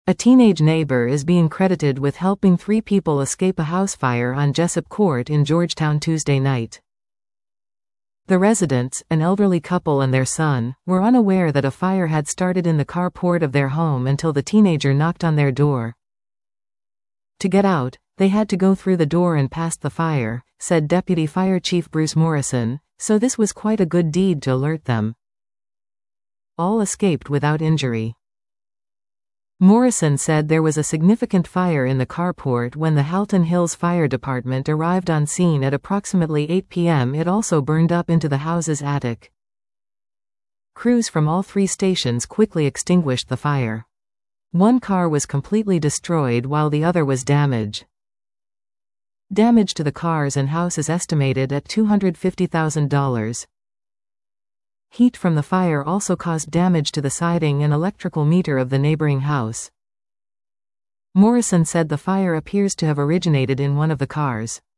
A teenage neighbor is being credited with helping 3 people escape a house fire on Jessup Court in Georgetown Tuesday night. The residents, an elderly couple and their son, were unaware that a fire had started in the carport of their home until the teenager knocked on their door. To get out, they had to go through the door and past the fire, said Deputy Fire Chief Bruce Morrison, so this was quite a good deed to alert them. All escaped without injury. Morrison said there was a significant fire in the carport when the Halton Hills Fire Department arrived on scene at approximately 8 p.m. It also burned up into the house's attic. Crews from all 3 stations quickly extinguished the fire. One car was completely destroyed while the other was damaged. Damage to the cars and house is estimated at $250,000. Heat from the fire also caused damage to the siding and electrical meter of the neighboring house. Morrison said the fire appears to have originated in one of the cars.